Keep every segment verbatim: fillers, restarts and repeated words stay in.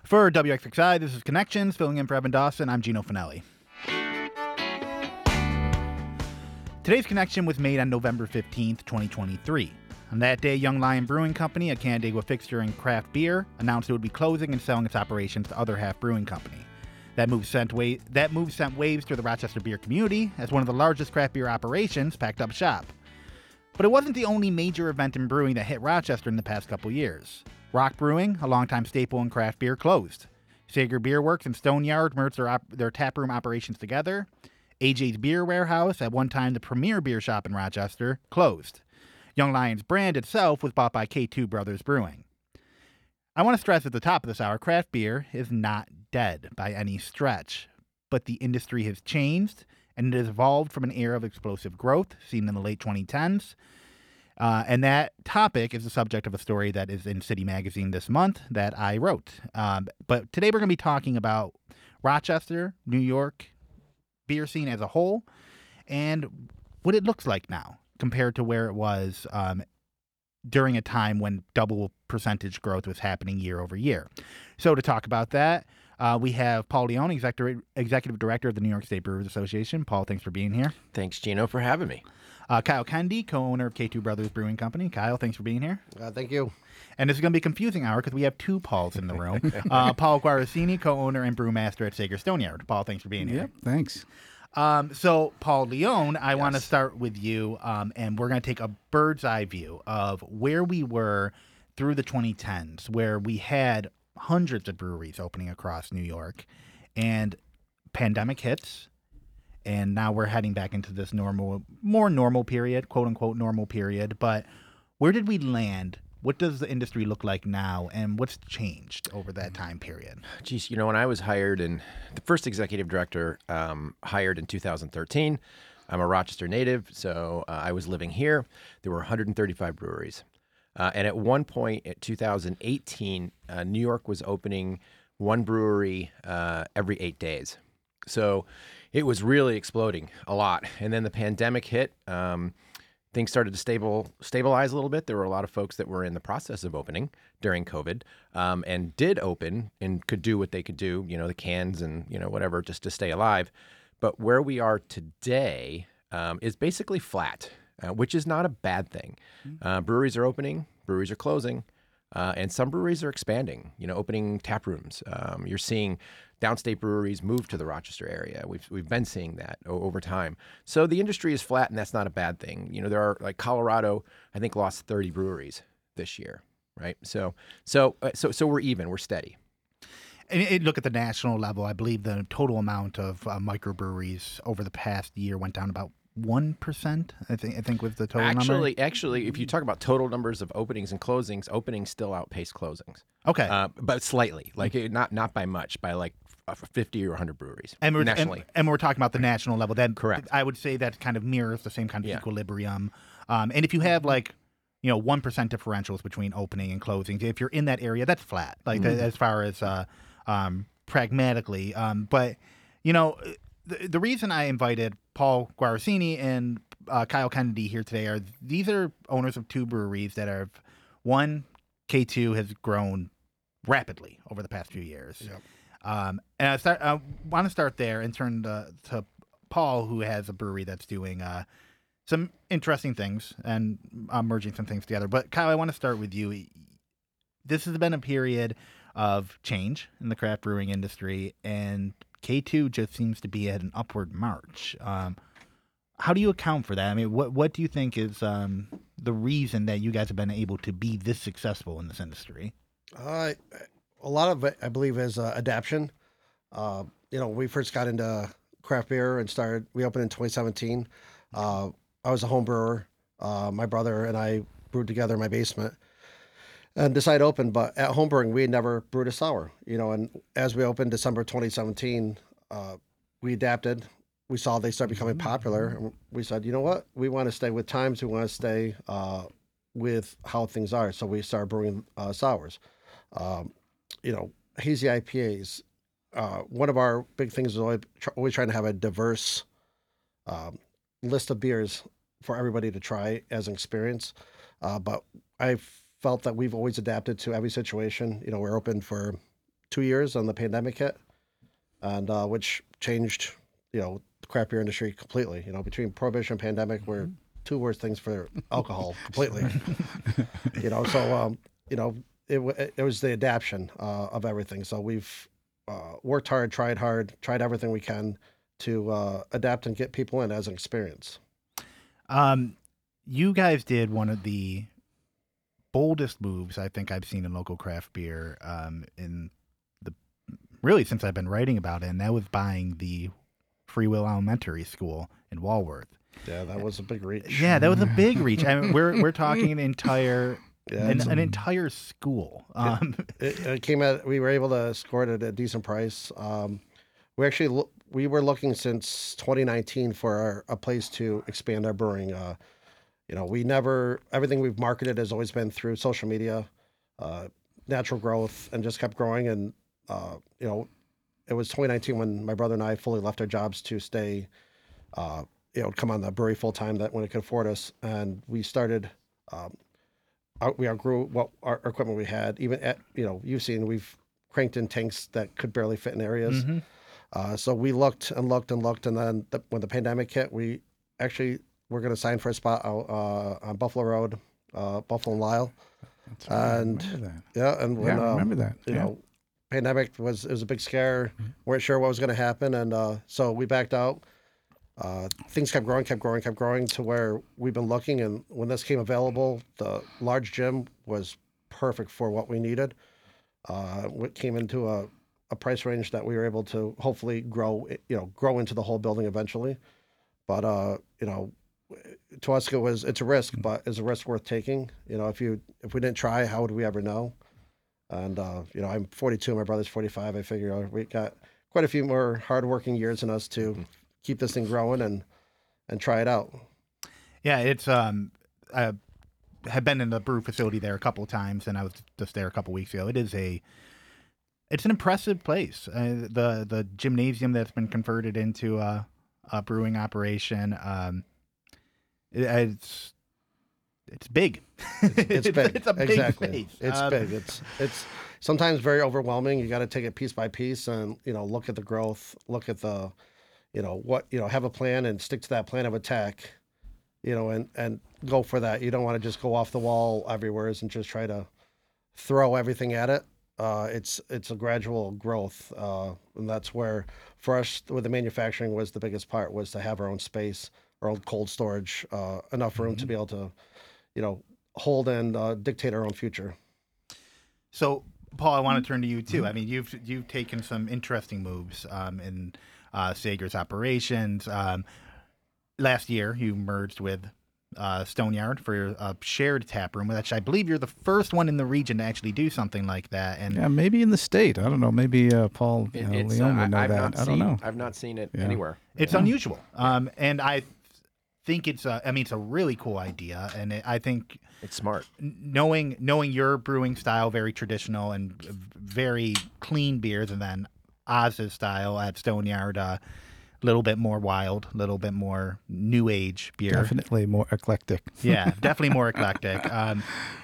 For W X X I, this is Connections, filling in for Evan Dawson. I'm Gino Finelli. Today's connection was made on November fifteenth, twenty twenty-three. On that day, Young Lion Brewing Company, a Canandaigua fixture in craft beer, announced it would be closing and selling its operations to Other Half Brewing Company. That move sent wa- that move sent waves through the Rochester beer community as one of the largest craft beer operations packed up shop. But it wasn't the only major event in brewing that hit Rochester in the past couple years. Rock Brewing, a longtime staple in craft beer, closed. Sager Beer Works and Stone Yard merged their, op- their taproom operations together. A J's Beer Warehouse, at one time the premier beer shop in Rochester, closed. Young Lion's brand itself was bought by K two Brothers Brewing. I want to stress at the top of this hour, craft beer is not dead by any stretch, but the industry has changed and it has evolved from an era of explosive growth seen in the late twenty tens. Uh, and that topic is the subject of a story that is in City Magazine this month that I wrote. Um, but today we're going to be talking about Rochester, New York, beer scene as a whole, and what it looks like now compared to where it was um, during a time when double percentage growth was happening year over year. So to talk about that, uh, we have Paul Leone, executive, executive director of the New York State Brewers Association. Paul, thanks for being here. Thanks, Gino, for having me. Uh, Kyle Kennedy, co-owner of K two Brothers Brewing Company. Kyle, thanks for being here. Uh, thank you. And this is going to be a confusing hour because we have two Pauls in the room. uh, Paul Guarasini, co-owner and brewmaster at Sager Stone Yard. Paul, thanks for being here. Yep, thanks. Um, so, Paul Leone, I Yes. want to start with you, um, and we're going to take a bird's eye view of where we were through the twenty tens, where we had hundreds of breweries opening across New York, and pandemic hits, and now we're heading back into this normal, more normal period, quote unquote normal period. But where did we land? What does the industry look like now, and what's changed over that time period? Geez, you know, when I was hired and the first executive director um, hired in two thousand thirteen, I'm a Rochester native, so uh, I was living here. There were one hundred thirty-five breweries. Uh, and at one point in two thousand eighteen, uh, New York was opening one brewery uh, every eight days. So it was really exploding a lot. And then the pandemic hit. Um, Things started to stable stabilize a little bit. There were a lot of folks that were in the process of opening during COVID um, and did open and could do what they could do, you know, the cans and, you know, whatever, just to stay alive. But where we are today um, is basically flat, uh, which is not a bad thing. Uh, breweries are opening, breweries are closing, uh, and some breweries are expanding, you know, opening tap rooms. Um, you're seeing downstate breweries move to the Rochester area. We've we've been seeing that o- over time. So the industry is flat, and that's not a bad thing. You know, there are like Colorado, I think, lost thirty breweries this year, right? So so uh, so so we're even, we're steady. And, and look at the national level. I believe the total amount of uh, microbreweries over the past year went down about one percent. I think I think was the total Actually, number. actually, if you talk about total numbers of openings and closings, openings still outpace closings. Okay, Uh, but slightly, like it- not not by much, by like fifty or one hundred breweries and we're nationally. And, and we're talking about the national level. Then Correct. I would say that kind of mirrors the same kind of Yeah. equilibrium. Um, and if you have like you know one percent differentials between opening and closings, if you're in that area, that's flat. Like Mm-hmm. that, as far as uh, um, pragmatically. Um, but you know the the reason I invited Paul Guarasini and uh, Kyle Kennedy here today are these are owners of two breweries that are one K two has grown rapidly over the past few years. Yep. Um, and I start. I want to start there and turn to, to Paul, who has a brewery that's doing uh, some interesting things and uh, merging some things together. But Kyle, I want to start with you. This has been a period of change in the craft brewing industry, and K two just seems to be at an upward march. Um, how do you account for that? I mean, what what do you think is um, the reason that you guys have been able to be this successful in this industry? Uh, a lot of it, I believe, is uh, adaption. Uh, you know, we first got into craft beer and started, we opened in twenty seventeen. Uh, I was a home brewer. Uh, my brother and I brewed together in my basement and decided to open, but at home brewing, we had never brewed a sour, you know, and as we opened December twenty seventeen, uh, we adapted. We saw they started becoming popular. And we said, you know what? We want to stay with times. We want to stay uh, with how things are. So we started brewing uh, sours. Um, you know, hazy I P As. Uh, one of our big things is always, tr- always trying to have a diverse um, list of beers for everybody to try as an experience. Uh, but I felt that we've always adapted to every situation. You know, we're open for two years on the pandemic hit, and uh, which changed, you know, the craft beer industry completely. You know, between prohibition and pandemic were two worst things for alcohol completely. You know, so um, you know, it w- it was the adaptation uh, of everything. So we've uh, worked hard, tried hard, tried everything we can to uh, adapt and get people in as an experience. Um, you guys did one of the boldest moves I think I've seen in local craft beer um, in the really since I've been writing about it, and that was buying the Free Will Elementary School in Walworth. Yeah, that was a big reach. Yeah, that was a big reach. I mean, we're we're talking an entire Yeah, an, it's a- an entire school. Um, It, it came at we were able to score it at a decent price. Um, we actually lo- we were looking since twenty nineteen for our, a place to expand our brewing. Uh, you know, we never everything we've marketed has always been through social media, uh, natural growth, and just kept growing. And uh, you know, it was twenty nineteen when my brother and I fully left our jobs to stay, uh, you know, come on the brewery full time. That when it could afford us, and we started. Um, out, we outgrew what our, our equipment we had. Even at you know, you've seen we've cranked in tanks that could barely fit in areas. mhm. Uh, so we looked and looked and looked, and then the, when the pandemic hit, we actually were going to sign for a spot out, uh, on Buffalo Road, uh, Buffalo and Lyle. That's right. I And remember that. Yeah, and when Yeah, I um, remember that. you Yeah. know, pandemic was it was a big scare. weren't sure what was going to happen, and uh, so we backed out. Uh, things kept growing, kept growing, kept growing to where we've been looking, and when this came available, the large gym was perfect for what we needed. Uh, it came into a, a price range that we were able to hopefully grow, you know, grow into the whole building eventually. But uh, you know, to us it was it's a risk, but it's a risk worth taking. You know, if you if we didn't try, how would we ever know? And uh, you know, I'm forty-two, my brother's forty-five. I figure uh, we got quite a few more hardworking years in us to keep this thing growing and and try it out. Yeah, it's um, I have been in the brew facility there a couple of times, and I was just there a couple weeks ago. It is a, it's an impressive place. Uh, the the gymnasium that's been converted into a, a brewing operation. Um, it, it's it's big. It's big. It's a big exactly. place. It's Um, big. It's it's sometimes very overwhelming. You got to take it piece by piece and you know look at the growth, look at the, you know what you know have a plan and stick to that plan of attack, you know, and and go for that. You don't want to just go off the wall everywhere and just try to throw everything at it. Uh, it's it's a gradual growth, uh, and that's where for us with the manufacturing was the biggest part was to have our own space, our own cold storage, uh, enough room to be able to, you know, hold and uh, dictate our own future. So, Paul, I want to turn to you too. I mean, you've you've taken some interesting moves um, in uh, Sager's operations. Um, last year, you merged with uh, Stoneyard for a shared tap room, which I believe you're the first one in the region to actually do something like that. And Yeah, maybe in the state. I don't know. Maybe uh, Paul you It- know, it's, Leon uh, would know I, I've that. not I don't seen, know. I've not seen it Yeah. anywhere. it's unusual. Um, and I think it's a, I mean, it's a really cool idea. And it, I think It's smart. knowing knowing your brewing style, very traditional and very clean beers, and then Oz's style at Stoneyard, a uh, little bit more wild, a little bit more new age beer. Definitely more eclectic. Yeah, definitely more eclectic. Um,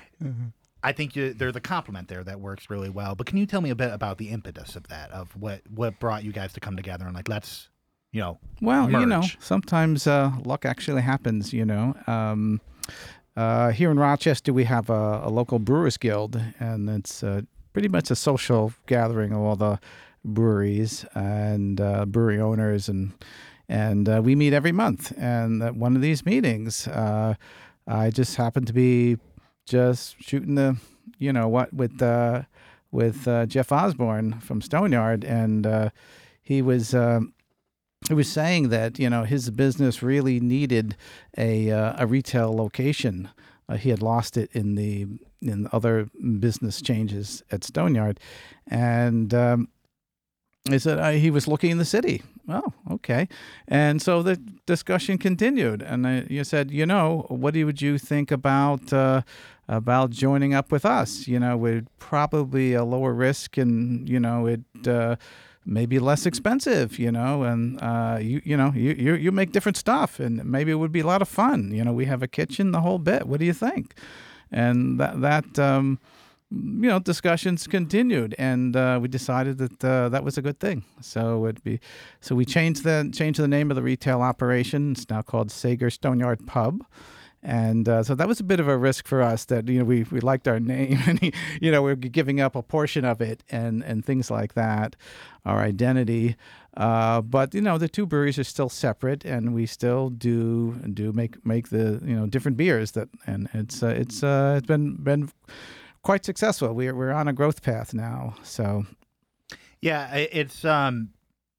I think you, there's a complement there that works really well. But can you tell me a bit about the impetus of that, of what what brought you guys to come together and like let's, you know, Well, you know, merge? sometimes uh, luck actually happens, you know. Um, uh, here in Rochester, we have a, a local brewers guild, and it's uh, pretty much a social gathering of all the breweries and uh, brewery owners, and and uh, we meet every month. And at one of these meetings, uh, I just happened to be just shooting the, you know, what with uh, with uh, Jeff Osborne from Stoneyard, and uh, he was. Um, He was saying that you know his business really needed a uh, a retail location. Uh, he had lost it in the in other business changes at Stoneyard, and um, he said uh, he was looking in the city. Oh, okay, and so the discussion continued, and I, you said, you know, what do- would you think about uh, about joining up with us? You know, we'd probably a lower risk, and you know it. Uh, maybe less expensive, you know, and uh, you you know you, you you make different stuff, and maybe it would be a lot of fun. You know, we have a kitchen, the whole bit. What do you think? And that that um, you know, discussions continued, and uh, we decided that uh, that was a good thing. So it'd be, so we changed the changed the name of the retail operation. It's now called Sager Stoneyard Pub. And uh, so that was a bit of a risk for us that, you know, we, we liked our name and, you know, we we're giving up a portion of it and, and things like that, our identity. Uh, but, you know, the two breweries are still separate, and we still do do make make the, you know, different beers that, and it's uh, it's uh, it's been been quite successful. We're we're on a growth path now. So Yeah, i- it's um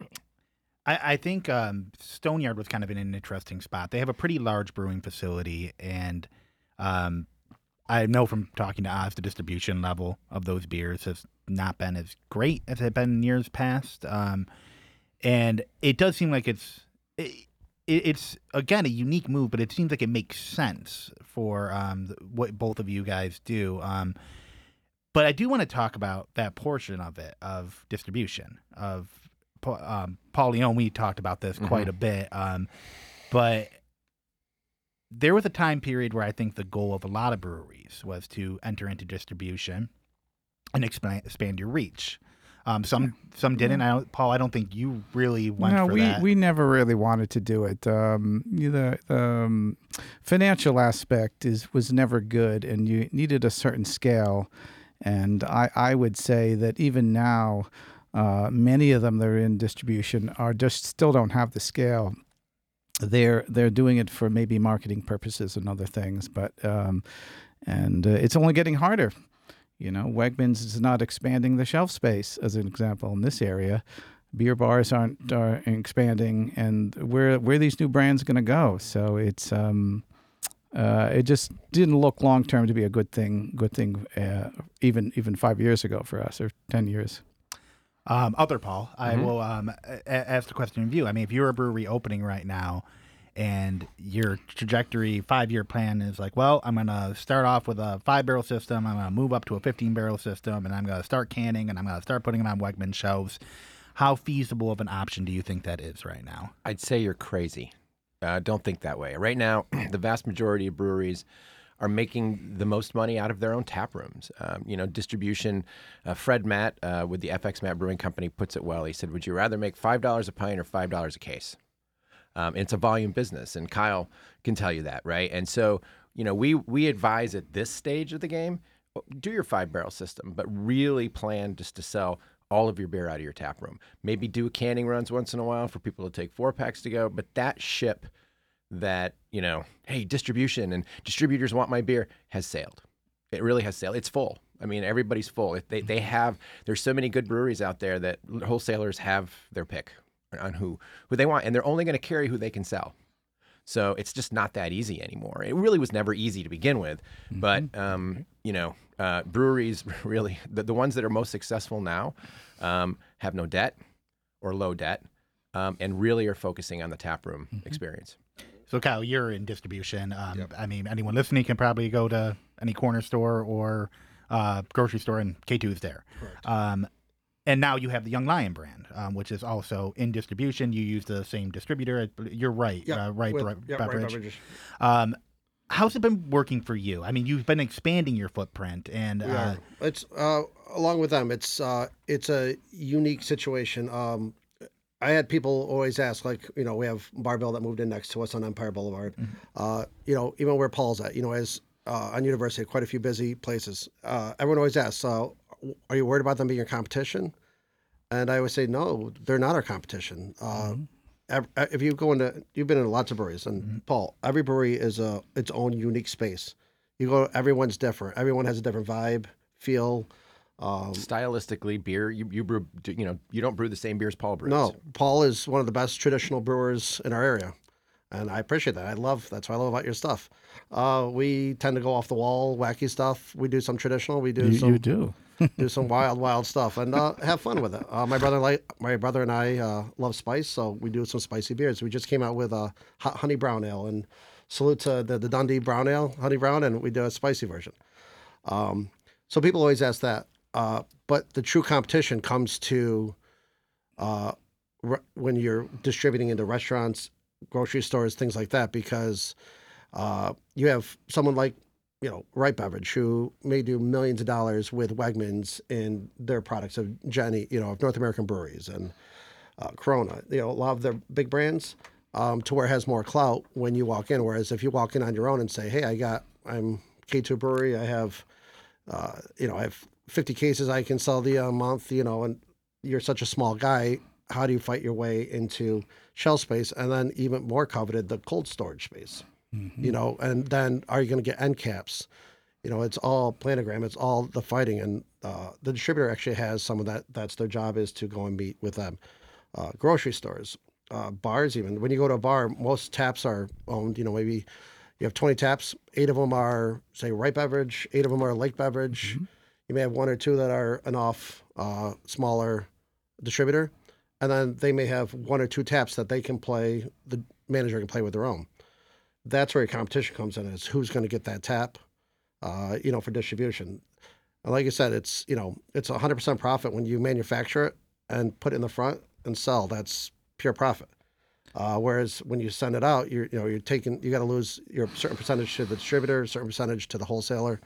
I, I think um, Stoneyard was kind of in an interesting spot. They have a pretty large brewing facility, and um, I know from talking to Oz, the distribution level of those beers has not been as great as it had been in years past. Um, and it does seem like it's it, it's again a unique move, but it seems like it makes sense for um, what both of you guys do. Um, but I do want to talk about that portion of it of distribution of. Um, Paul Leone, we talked about this quite Mm-hmm. a bit, um, but there was a time period where I think the goal of a lot of breweries was to enter into distribution and expand, expand your reach. Um, some some didn't. I don't, Paul, I don't think you really went no, for we, that. we never really wanted to do it. Um, the the um, financial aspect is was never good, and you needed a certain scale. And I, I would say that even now, uh, many of them that are in distribution are just still don't have the scale. They're they're doing it for maybe marketing purposes and other things, but um, and uh, it's only getting harder. You know, Wegmans is not expanding the shelf space, as an example, in this area. Beer bars aren't are expanding, and where where are these new brands going to go? So it's um, uh, it just didn't look long term to be a good thing. Good thing, uh, even even five years ago for us, or ten years. Um, other Paul, I Mhm. will um, a- a- ask the question of you. I mean, if you're a brewery opening right now, and your trajectory five-year plan is like, well, I'm going to start off with a five-barrel system, I'm going to move up to a fifteen-barrel system, and I'm going to start canning, and I'm going to start putting them on Wegman shelves. How feasible of an option do you think that is right now? I'd say you're crazy. Uh, don't think that way. Right now, the vast majority of breweries are making the most money out of their own tap rooms. Um, you know, distribution. Uh, Fred Matt uh, with the F X Matt Brewing Company puts it well. He said, "Would you rather make five dollars a pint or five dollars a case?" Um, and it's a volume business, and Kyle can tell you that, right? And so, you know, we we advise at this stage of the game, do your five barrel system, but really plan just to sell all of your beer out of your tap room. Maybe do canning runs once in a while for people to take four packs to go, but that ship that, you know, hey, distribution and distributors want my beer has sailed. It really has sailed. It's full. I mean, everybody's full. If they, they have, there's so many good breweries out there that wholesalers have their pick on who, who they want, and they're only going to carry who they can sell. So it's just not that easy anymore. It really was never easy to begin with, but, um, you know, uh, breweries really, the, the ones that are most successful now um, have no debt or low debt um, and really are focusing on the taproom experience. So, Kyle, you're in distribution. Um, I mean, anyone listening can probably go to any corner store or uh, grocery store, and K two is there. Um, and now you have the Young Lion brand, um, which is also in distribution. You use the same distributor. You're right, Yeah, uh, right, with- right, yeah, right beverage. beverages. Um, how's it been working for you? I mean, you've been expanding your footprint, and We uh, are. It's uh, along with them. It's uh, it's a unique situation. Um, I had people always ask, like, you know, we have Barbell that moved in next to us on Empire Boulevard. Uh, you know, even where Paul's at, you know, as uh, on University, quite a few busy places. Uh, everyone always asks, uh, are you worried about them being your competition? And I always say, no, they're not our competition. Uh, ev- If you go into, you've been in lots of breweries, and Paul, every brewery is a its own unique space. You go, everyone's different. Everyone has a different vibe, feel. Um, Stylistically, beer, you, you brew, you know, you don't brew the same beer as Paul brews. no, Paul is one of the best traditional brewers in our area, and I appreciate that. I love that's what I love about your stuff. Uh, we tend to go off the wall, wacky stuff. We do some traditional. We do You, some you do. do some wild, wild stuff, and uh, have fun with it. Uh, my brother, like my brother and I, uh, love spice, so we do some spicy beers. We just came out with a hot honey brown ale, and salute to the, the Dundee brown ale, honey brown, and we do a spicy version. Um, so people always ask that, uh, but the true competition comes to uh, re- when you're distributing into restaurants, grocery stores, things like that, because uh, you have someone like you know, Right Beverage, who may do millions of dollars with Wegmans in their products of Jenny, you know, of North American breweries and uh, Corona, you know, a lot of their big brands, um, to where it has more clout when you walk in. Whereas if you walk in on your own and say, hey, I got, I'm K two Brewery, I have, uh, you know, I have fifty cases I can sell to you a month, you know, and you're such a small guy, how do you fight your way into shelf space? And then even more coveted, the cold storage space. Mm-hmm. You know, and then are you going to get end caps? You know, it's all planogram. It's all the fighting, and uh, the distributor actually has some of that. That's their job, is to go and meet with them. Uh, grocery stores, uh, bars, even when you go to a bar, most taps are owned. You know, maybe you have twenty taps. Eight of them are, say, Right Beverage. Eight of them are Lake Beverage. Mm-hmm. You may have one or two that are an off, uh, smaller distributor, and then they may have one or two taps that they can play. The manager can play with their own. That's where your competition comes in, is who's going to get that tap, uh, you know, for distribution. And like I said, it's, you know, it's one hundred percent profit when you manufacture it and put it in the front and sell. That's pure profit. Uh, whereas when you send it out, you're, you know, you're taking, you got to lose your certain percentage to the distributor, a certain percentage to the wholesaler.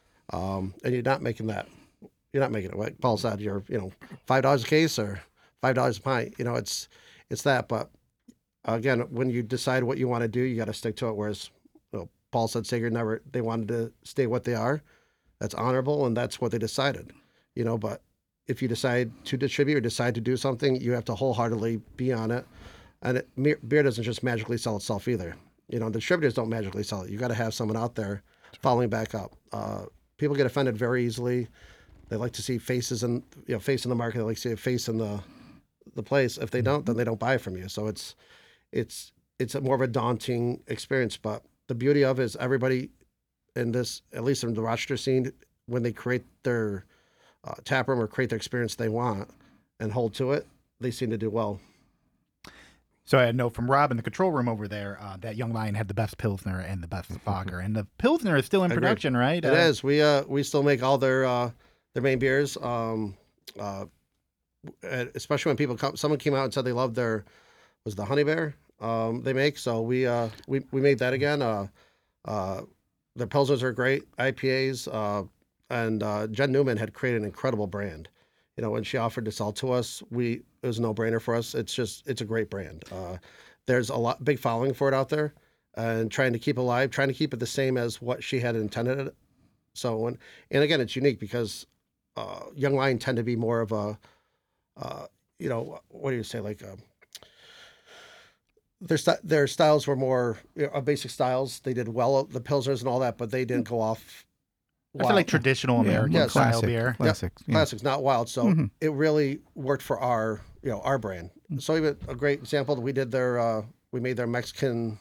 Um, and you're not making that, you're not making it. Like Paul said, you're, you know, five dollars a case or five dollars a pint, you know, it's, it's that, but again, when you decide what you want to do, you got to stick to it. Whereas, you know, Paul said Sager never, they wanted to stay what they are. That's honorable, and that's what they decided. You know, but if you decide to distribute or decide to do something, you have to wholeheartedly be on it. And it, beer doesn't just magically sell itself either. You know, distributors don't magically sell it. You got to have someone out there following back up. Uh, people get offended very easily. They like to see faces in, you know, face in the market. They like to see a face in the the place. If they don't, then they don't buy from you. So it's it's it's a more of a daunting experience. But the beauty of it is everybody in this, at least in the Rochester scene, when they create their uh, tap room or create their experience they want and hold to it, they seem to do well. So I know from Rob in the control room over there uh, that Young Lion had the best Pilsner and the best Lager, and the Pilsner is still in production, right? It uh, is. We uh we still make all their uh, their main beers. Um, uh, especially when people come, someone came out and said they loved their was the Honey Bear um, they make. So we uh we we made that again. Uh, uh, their Pilsners are great, I P As, uh, and uh, Jen Newman had created an incredible brand. You know, when she offered to sell to us, we it was a no-brainer for us. It's just it's a great brand. Uh, there's a lot big following for it out there, and trying to keep alive, trying to keep it the same as what she had intended it. So when and again, it's unique because uh, Young Lion tend to be more of a, uh, you know, what do you say, like a, their st- their styles were more you know, basic styles. They did well the Pilsners and all that, but they didn't go off. I feel like traditional American yeah, style classic, beer. Classics. Yep. Yeah. Classics, not wild. So mm-hmm. it really worked for our, you know, our brand. So even a great example, we did their, uh, we made their Mexican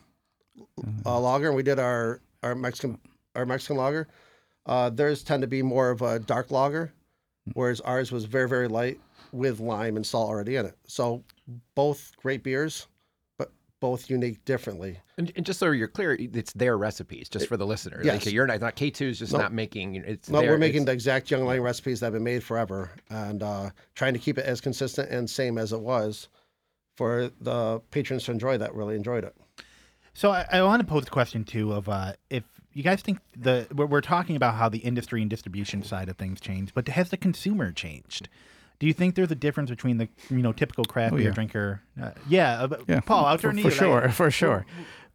uh, lager, and we did our, our Mexican, our Mexican lager. Uh, theirs tend to be more of a dark lager, whereas ours was very, very light with lime and salt already in it. So both great beers, but both unique differently. And, and just so you're clear, it's their recipes, just for the listener. Yes. Like you're not, not K two is just nope. not making. It's no, their, we're making it's, the exact Young Lion recipes that have been made forever, and uh, trying to keep it as consistent and same as it was for the patrons to enjoy that really enjoyed it. So I, I want to pose the question too of uh, if you guys think the we're, we're talking about how the industry and distribution side of things changed, but has the consumer changed? Do you think there's a difference between the you know typical craft oh, beer yeah. drinker? Uh, yeah, uh, yeah, Paul, I'll for, turn to for you. sure, Like, for sure.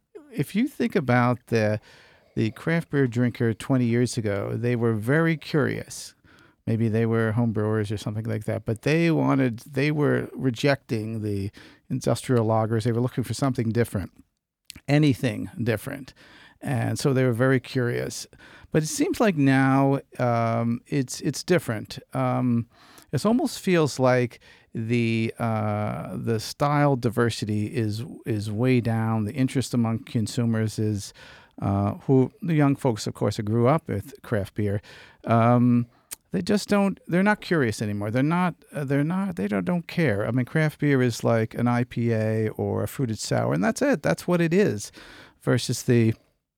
If you think about the the craft beer drinker twenty years ago, they were very curious. Maybe they were home brewers or something like that, but they wanted, they were rejecting the industrial lagers. They were looking for something different, anything different. And so they were very curious. But it seems like now um, it's it's different. Um, it almost feels like the uh, the style diversity is is way down. The interest among consumers is uh, who the young folks, of course, who grew up with craft beer. Um, they just don't. They're not curious anymore. They're not. Uh, they're not. They don't don't care. I mean, craft beer is like an I P A or a fruited sour, and that's it. That's what it is. Versus the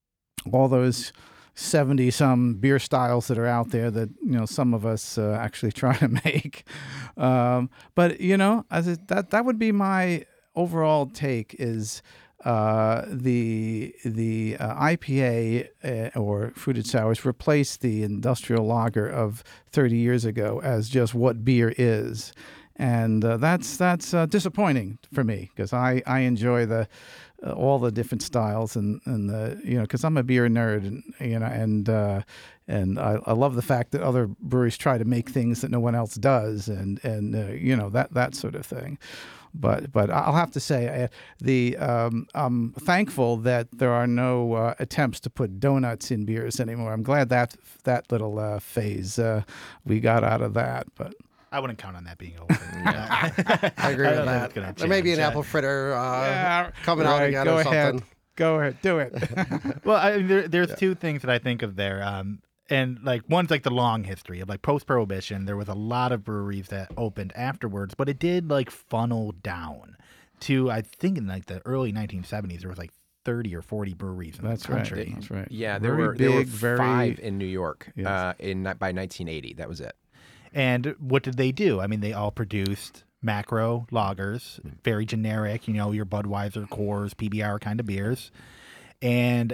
all those seventy some beer styles that are out there that, you know, some of us uh, actually try to make. Um, but, you know, as it, that, that would be my overall take is uh, the the uh, I P A uh, or fruited sours replaced the industrial lager of thirty years ago as just what beer is, and uh, that's that's uh, disappointing for me because I, I enjoy the uh, all the different styles and and the you know because I'm a beer nerd and you know and uh, and I, I love the fact that other breweries try to make things that no one else does and and uh, you know that that sort of thing. But but I'll have to say uh, the um, I'm thankful that there are no uh, attempts to put donuts in beers anymore. I'm glad that that little uh, phase uh, we got out of that. But I wouldn't count on that being over. I agree I with don't think that. it's gonna There may be an change. apple fritter uh, Yeah, coming out right, again go or ahead. something. Go ahead, do it. Well, I, there, there's two things that I think of there. Um, and like one's like the long history of like post-prohibition. There was a lot of breweries that opened afterwards, but it did like funnel down to I think in like the early nineteen seventies there was like thirty or forty breweries in That's the right. country. That's right. Yeah, there Very were there were big, very five in New York Yes. uh, in by nineteen eighty. That was it. And what did they do? I mean, they all produced macro lagers, very generic, you know, your Budweiser, Coors, P B R kind of beers. And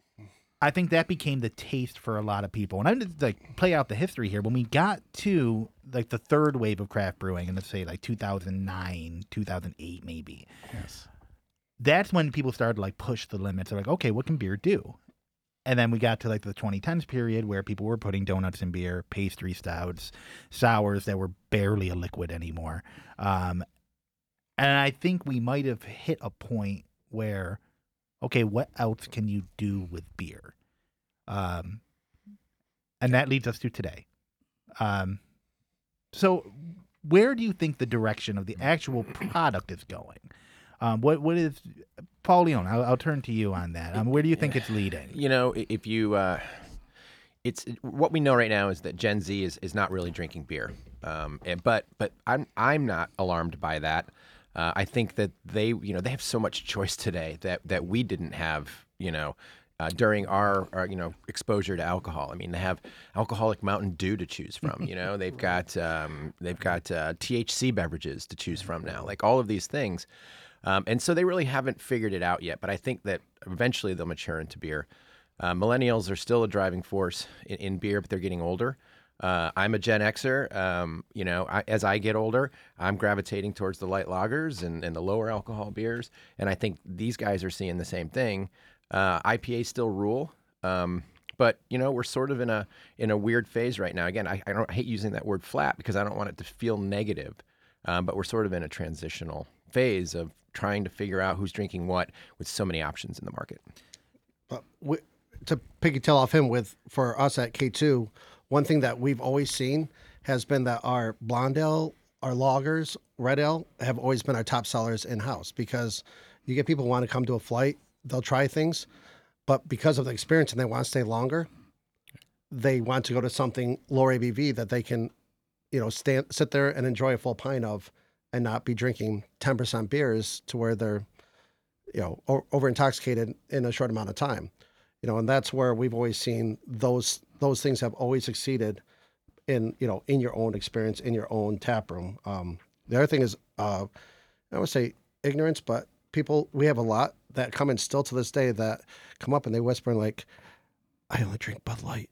I think that became the taste for a lot of people. And I'm just like play out the history here. When we got to like the third wave of craft brewing, and let's say like two thousand nine, two thousand eight, maybe. Yes. That's when people started to like push the limits. They're like, okay, what can beer do? And then we got to like the twenty tens period where people were putting donuts in beer, pastry stouts, sours that were barely a liquid anymore. Um, and I think we might have hit a point where, okay, what else can you do with beer? Um, and that leads us to today. Um, so where do you think the direction of the actual product is going? Um, what what is Paul Leone? I'll, I'll turn to you on that. Um, where do you think it's leading? You know, i- if you, uh, it's what we know right now is that Gen Z is, is not really drinking beer. Um, and, but but I'm I'm not alarmed by that. Uh, I think that they you know they have so much choice today that that we didn't have you know. Uh, during our, our, you know, exposure to alcohol, I mean, they have alcoholic Mountain Dew to choose from. You know, they've got um, they've got uh, T H C beverages to choose from now. Like all of these things, um, and so they really haven't figured it out yet. But I think that eventually they'll mature into beer. Uh, millennials are still a driving force in, in beer, but they're getting older. Uh, I'm a Gen Xer. Um, you know, I, as I get older, I'm gravitating towards the light lagers and, and the lower alcohol beers. And I think these guys are seeing the same thing. Uh, I P As still rule, um, but you know we're sort of in a in a weird phase right now. Again, I, I don't I hate using that word flat because I don't want it to feel negative, um, but we're sort of in a transitional phase of trying to figure out who's drinking what with so many options in the market. But we, to pick your tail off him with for us at K two, one thing that we've always seen has been that our blonde ale, our lagers, red ale have always been our top sellers in house because you get people who want to come to a flight. They'll try things, but because of the experience and they want to stay longer, they want to go to something lower A B V that they can, you know, stand, sit there and enjoy a full pint of and not be drinking ten percent beers to where they're, you know, o- over intoxicated in a short amount of time, you know, and that's where we've always seen those, those things have always succeeded in, you know, in your own experience, in your own tap room. Um, the other thing is, uh, I would say ignorance, but people, we have a lot that come in still to this day that come up and they whisper like, I only drink Bud Light.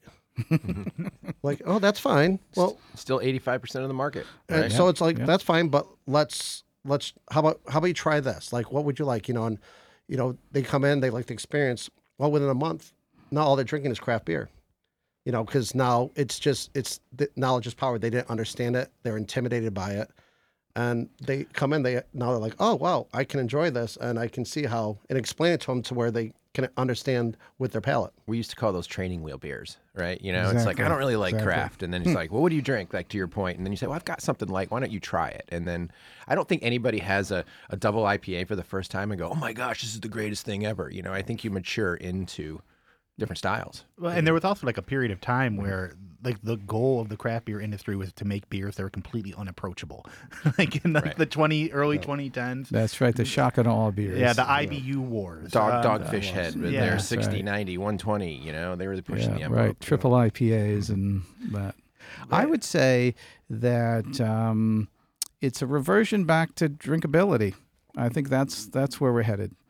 Like, oh, that's fine. Well, Still eighty-five percent of the market. and Right? so it's like, yeah. that's fine, but let's, let's, how about, how about you try this? Like, what would you like? You know, and, you know, they come in, they like the experience. Well, within a month, now all they're drinking is craft beer, you know, because now it's just, it's the knowledge is power. They didn't understand it. They're intimidated by it. And they come in, they now they're like, oh, wow, I can enjoy this. And I can see how, and explain it to them to where they can understand with their palate. We used to call those training wheel beers, right? You know, it's like, Exactly. I don't really like Exactly. craft. And then it's like, well, what do you drink? Like to your point. And then you say, well, I've got something like, why don't you try it? And then I don't think anybody has a, a double I P A for the first time and go, oh my gosh, this is the greatest thing ever. You know, I think you mature into different styles. Well, and there was also like a period of time where like the goal of the craft beer industry was to make beers that were completely unapproachable. Like in like Right. the twenty early twenty tens. That's right. The shock and awe beers. Yeah, the I B U wars. Dog, Um, Dogfish Head with yeah. their That's sixty, right. ninety, one twenty, you know, they were pushing the Yeah, envelope. right. Triple I P As and that. I would say that um, it's a reversion back to drinkability. I think that's that's where we're headed.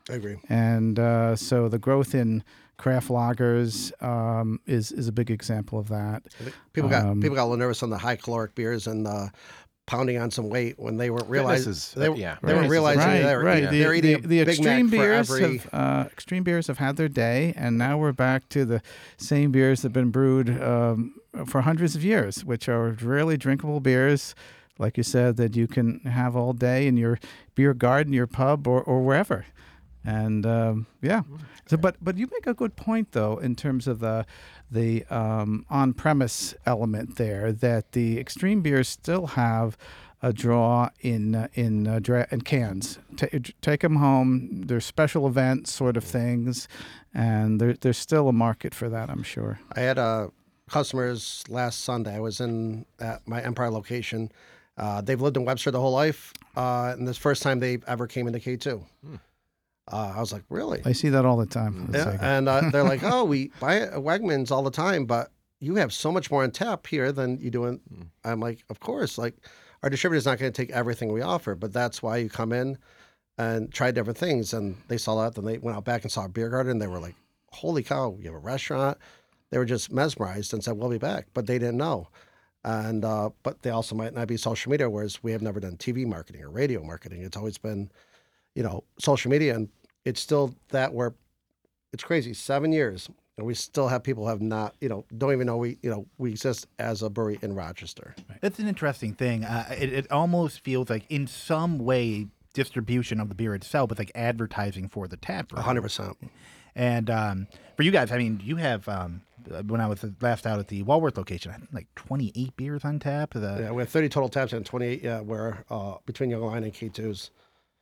I agree. And uh, so the growth in craft lagers um, is is a big example of that. People got Um, people got a little nervous on the high caloric beers and uh, pounding on some weight when they weren't realizing is- they, uh, were- yeah, they weren't fitness is- realizing right, they were, right. they're The, eating the, the a Big extreme Mac for beers every. have uh, extreme beers have had their day, and now we're back to the same beers that have been brewed um, for hundreds of years, which are really drinkable beers, like you said, that you can have all day in your beer garden, your pub, or, or wherever. And um, yeah, so but but you make a good point though in terms of the the um, on-premise element there, that the extreme beers still have a draw in uh, in uh, dra- in cans. Ta take them home. They're special event sort of things, and there, there's still a market for that, I'm sure. I had uh, customers last Sunday. I was in at my Empire location. Uh, they've lived in Webster the whole life, uh, and this first time they ever came into K two. Hmm. Uh, I was like, really? I see that all the time. It's Yeah, like- and uh, they're like, oh, we buy at Wegmans all the time, but you have so much more on tap here than you do in. I'm like, of course. Like, our distributor's not going to take everything we offer, but that's why you come in and try different things. And they saw that, then they went out back and saw a beer garden. They were like, holy cow, you have a restaurant. They were just mesmerized and said, we'll be back, but they didn't know. And uh, but they also might not be social media, whereas we have never done T V marketing or radio marketing. It's always been, you know, social media, and it's still that where it's crazy. Seven years, and we still have people who have not, you know, don't even know we, you know, we exist as a brewery in Rochester. That's an interesting thing. Uh, it, it almost feels like, in some way, distribution of the beer itself is like advertising for the tap room. A hundred percent. And um, for you guys, I mean, you have, um, when I was last out at the Walworth location, I think like twenty-eight beers on tap. The, Yeah, we have thirty total taps and twenty-eight. Yeah, where uh, between Young Line and K twos,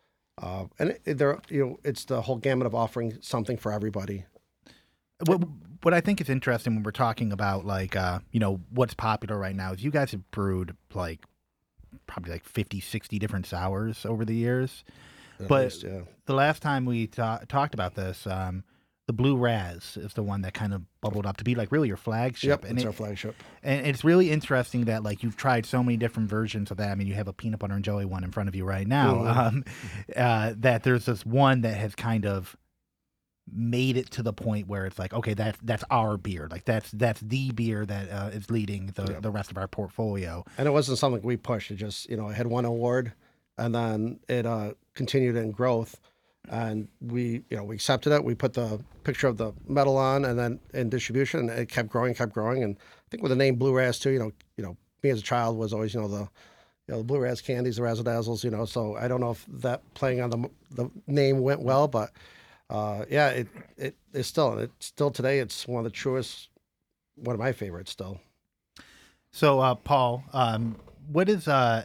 uh, and it, it, they're you know it's the whole gamut of offering something for everybody. What, what I think is interesting when we're talking about, like, uh, you know, what's popular right now is you guys have brewed like probably like fifty, sixty different sours over the years. At But least, yeah. the last time we ta- talked about this, um, the Blue Raz is the one that kind of bubbled up to be like really your flagship. Yep, and it's it- our flagship. And it's really interesting that, like, you've tried so many different versions of that. I mean, you have a peanut butter and jelly one in front of you right now. Mhm. Um, uh, that there's this one that has kind of made it to the point where it's like, okay, that's that's our beer. Like that's that's the beer that uh, is leading the Yeah. the rest of our portfolio. And it wasn't something we pushed. It just, you know, it had one award, and then it uh, continued in growth. And we, you know, we accepted it. We put the picture of the medal on, and then in distribution, it kept growing, kept growing. And I think with the name Blue Raz too, you know, you know, me as a child was always, you know, the, you know, the Blue Raz candies, the Razzle Dazzles, you know. So I don't know if that playing on the the name went well, but uh, yeah, it it is still, it still today, it's one of the truest, one of my favorites still. So, uh, Paul, um, what is uh,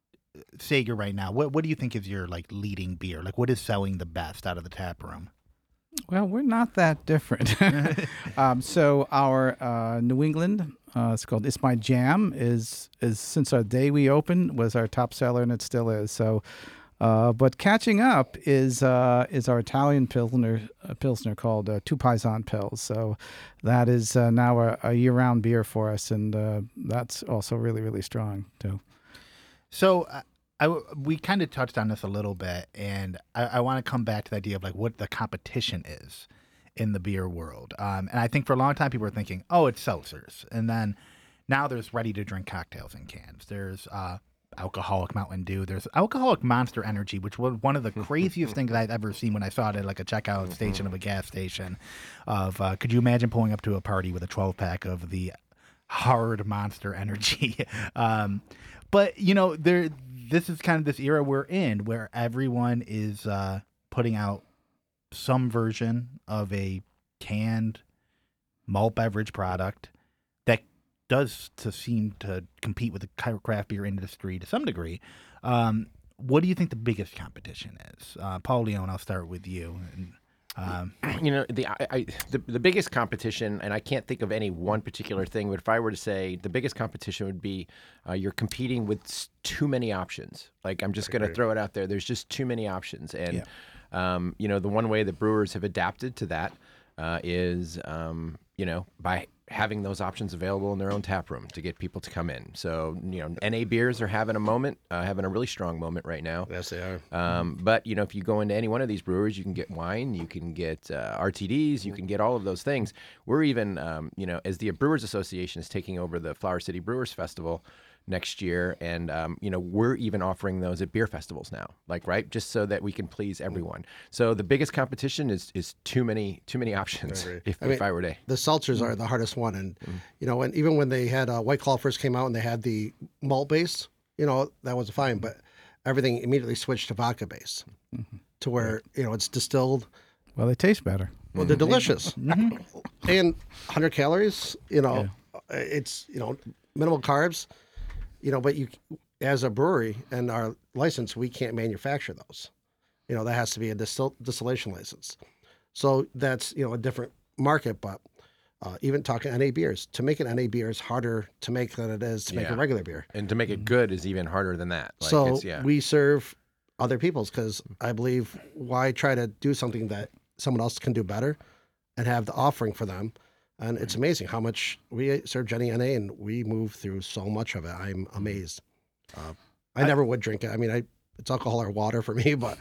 Sager right now? What what do you think is your like leading beer? Like, what is selling the best out of the tap room? Well, we're not that different. um, so our uh, New England, uh, it's called It's My Jam, is is since our day we opened was our top seller, and it still is. So, uh, but catching up is uh, is our Italian pilsner uh, pilsner called uh, Two Paisan Pils. So that is uh, now a, a year round beer for us, and uh, that's also really really strong too. So uh, I w- we kind of touched on this a little bit, and I, I want to come back to the idea of like what the competition is in the beer world. Um, and I think for a long time people were thinking, oh, it's seltzers, and then now there's ready to drink cocktails in cans. There's uh, alcoholic Mountain Dew. There's alcoholic Monster Energy, which was one of the craziest things I've ever seen when I saw it at like a checkout station of a gas station. Of uh, could you imagine pulling up to a party with a twelve pack of the hard Monster Energy? um, but you know, there. This is kind of this era we're in where everyone is uh, putting out some version of a canned malt beverage product that does to seem to compete with the craft beer industry to some degree. Um, what do you think the biggest competition is? Uh, Paul Leone, I'll start with you. And, um, You know, the, I, I, the the biggest competition, and I can't think of any one particular thing, but if I were to say the biggest competition would be uh, you're competing with s- too many options. Like, I'm just going to throw it out there. There's just too many options. And, um, you know, the one way that brewers have adapted to that uh, is, um, you know, by having those options available in their own tap room to get people to come in. So, you know, N A beers are having a moment, uh, having a really strong moment right now. Yes, they are. Um, but, you know, if you go into any one of these breweries, you can get wine, you can get uh, R T Ds, you can get all of those things. We're even, um, you know, as the Brewers Association is taking over the Flower City Brewers Festival next year, and um, you know, we're even offering those at beer festivals now, like, right, just so that we can please everyone. So the biggest competition is is too many too many options. If I mean, if I were to, The seltzers are the hardest one, and you know, and even when they had uh, White Claw first came out and they had the malt base, you know, that was fine, but everything immediately switched to vodka base, to where you know it's distilled. Well, they taste better. Well, they're delicious, and one hundred calories. You know, it's you know minimal carbs. You know, but you, as a brewery and our license, we can't manufacture those. You know, that has to be a distil- distillation license. So that's, you know, a different market. But uh, even talking N A beers, to make an N A beer is harder to make than it is to make Yeah. a regular beer. and to make it good is even harder than that. Like, so it's, yeah. we serve other people's because I believe why try to do something that someone else can do better and have the offering for them. And it's amazing how much we serve Jenny N A, and we move through so much of it. I'm amazed. Uh, I, I- never would drink it. I mean, I it's alcohol or water for me, but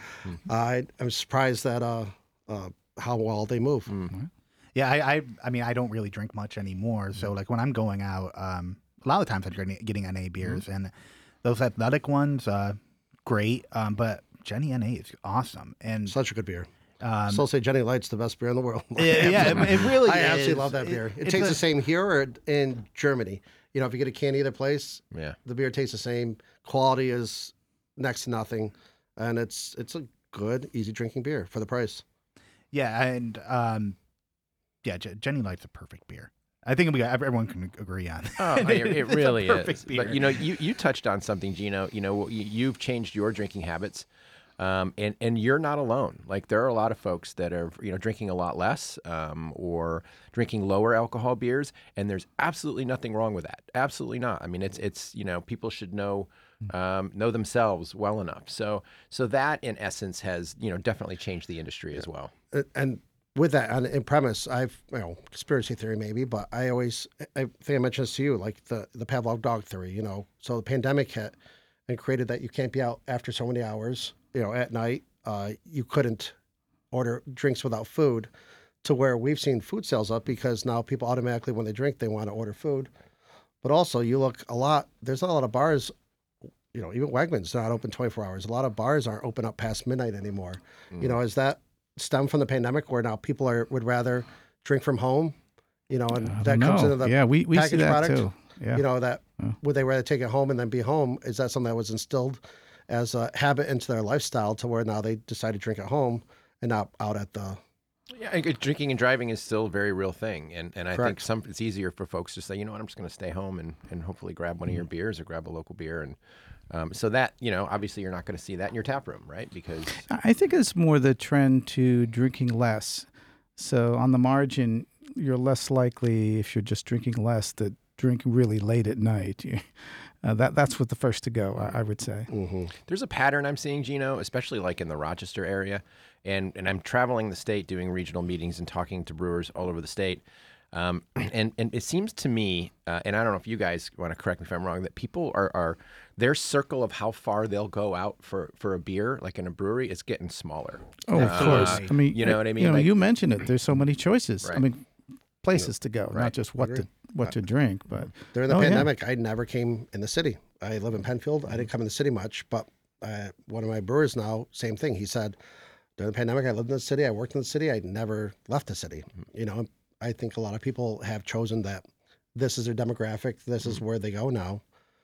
I I'm surprised that uh, uh, how well they move. Yeah, I, I I mean I don't really drink much anymore. So like when I'm going out, um, a lot of times I'm getting, getting N A beers, and those athletic ones, uh, great. Um, but Jenny N A is awesome, and Such a good beer. um, Still say Jenny Light's the best beer in the world. yeah, yeah, it, it really I is. absolutely love that It- beer. It, it's tastes a- the same here or in Germany. You know, if you get a can either place, yeah. the beer tastes the same. Quality is next to nothing, and it's it's a good, easy drinking beer for the price. Yeah, and um, yeah, J- Jenny Light's a perfect beer. I think we got, everyone can agree on. Oh, that. it, it It's a really perfect is. beer. But you know, you, you touched on something, Gino. You know, you, you've changed your drinking habits, um, and and you're not alone. Like there are a lot of folks that are you know drinking a lot less, um, or drinking lower alcohol beers, and there's absolutely nothing wrong with that. Absolutely not. I mean, it's it's you know people should know. Um, know themselves well enough. So, so that in essence has you know definitely changed the industry as well. Uh, And with that, on in premise, I've you know conspiracy theory maybe, but I always I think I mentioned this to you, like the the Pavlov dog theory. You know, so the pandemic hit and created that you can't be out after so many hours. You know, at night, uh, you couldn't order drinks without food, to where we've seen food sales up because now people automatically when they drink they want to order food. But also, you look a lot. There's not a lot of bars. You know, even Wegmans not open twenty-four hours. A lot of bars aren't open up past midnight anymore. You know, is that stem from the pandemic where now people are would rather drink from home? You know, and I that don't comes know. into the yeah, we, we see packaged that product. too. Yeah. You know, that would they rather take it home and then be home? Is that something that was instilled as a habit into their lifestyle to where now they decide to drink at home and not out at the Yeah, I think drinking and driving is still a very real thing, and and I think Correct. some it's easier for folks to say, you know what, I'm just going to stay home and and hopefully grab one of your beers or grab a local beer, and um, so that you know obviously you're not going to see that in your tap room, right? Because I think it's more the trend to drinking less. So on the margin, you're less likely if you're just drinking less to drink really late at night. You- Uh, that that's what the first to go, I, I would say. there's a pattern I'm seeing, Gino, especially like in the Rochester area, and and I'm traveling the state doing regional meetings and talking to brewers all over the state. Um, and and it seems to me, uh, and I don't know if you guys want to correct me if I'm wrong, that people are, are their circle of how far they'll go out for, for a beer, like in a brewery, is getting smaller. Oh, of course. Definitely. I mean, You know what I mean? You know, Like- you mentioned it. There's so many choices. I Right. mean, places to go, Right. not just what to what to drink. But during the Oh, yeah. pandemic, I never came in the city. I live in Penfield. I didn't come in the city much, but uh, one of my brewers now, same thing. He said, during the pandemic, I lived in the city. I worked in the city. I never left the city. You know, I think a lot of people have chosen that this is their demographic. This is where they go now.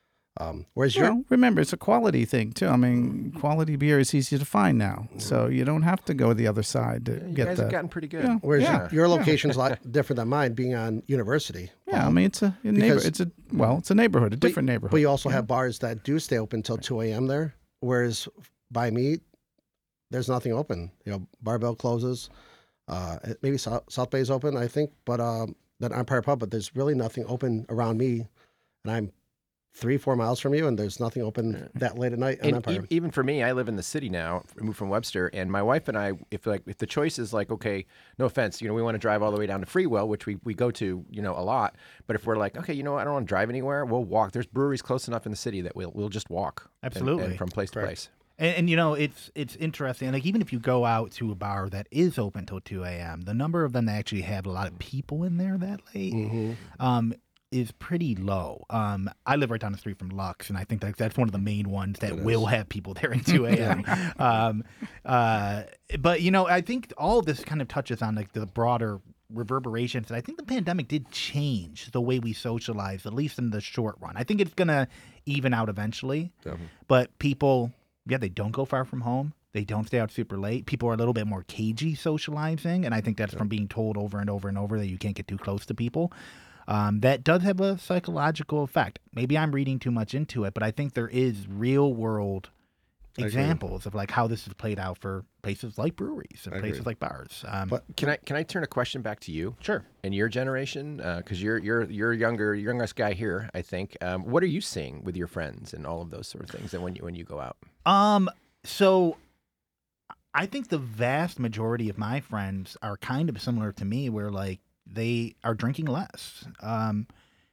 Um, whereas you're, well, remember, it's a quality thing too. I mean, quality beer is easy to find now, so you don't have to go the other side to You get guys the. have gotten pretty good. Yeah. whereas Yeah. your location's a lot different than mine, being on University. yeah, I mean, it's a, a neighbor. because- It's a well, it's a neighborhood, a different neighborhood. But you also have bars that do stay open till two a.m. there, whereas by me, there's nothing open. You know, Barbell closes. Uh, maybe South, South Bay's open, I think, but um, that Empire Pub. But there's really nothing open around me, and I'm three, four miles from you, and there's nothing open that late at night on And Empire. e- even for me, I live in the city now. I moved from Webster, and my wife and I, if like if the choice is like, okay, no offense, you know, we want to drive all the way down to Freewell, which we, we go to, you know, a lot. But if we're like, okay, you know what, I don't want to drive anywhere, we'll walk. There's breweries close enough in the city that we'll we'll just walk. and- Absolutely. and from place to place. And, and you know, it's it's interesting. Like even if you go out to a bar that is open till two a.m., the number of them that actually have a lot of people in there that late Mm-hmm. um, is pretty low. Um, I live right down the street from Lux, and I think that that's one of the main ones that will have people there at two a.m. um, uh, but you know, I think all of this kind of touches on like the broader reverberations, and I think the pandemic did change the way we socialize, at least in the short run. I think it's gonna even out eventually, but people. Yeah, they don't go far from home. They don't stay out super late. People are a little bit more cagey socializing, and I think that's from being told over and over and over that you can't get too close to people. Um, that does have a psychological effect. Maybe I'm reading too much into it, but I think there is real world examples of like how this is played out for places like breweries and I places agree. like bars. Um, But- Can I can I turn a question back to you? Sure. In your generation, because you're you're you're younger, youngest guy here, I think. Um, what are you seeing with your friends and all of those sort of things, and when you when you go out? Um, so I think the vast majority of my friends are kind of similar to me, where like they are drinking less. Um,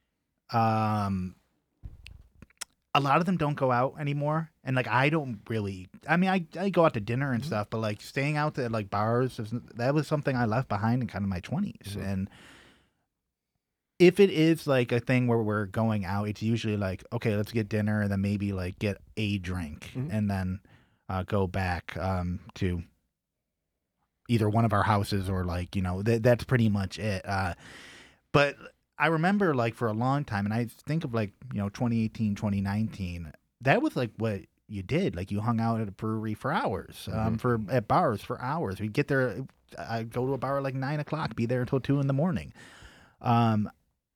um, a lot of them don't go out anymore, and like I don't really. I mean, I, I go out to dinner and stuff, but like staying out at like bars, is, that was something I left behind in kind of my twenties, and. If it is like a thing where we're going out, it's usually like, okay, let's get dinner and then maybe like get a drink Mhm. and then uh, go back um, to either one of our houses or like, you know, th- that's pretty much it. Uh, but I remember like for a long time, and I think of like, you know, twenty eighteen, twenty nineteen, that was like what you did. Like you hung out at a brewery for hours, um, for at bars for hours. We'd get there, I'd go to a bar at like nine o'clock, be there until two in the morning. Um,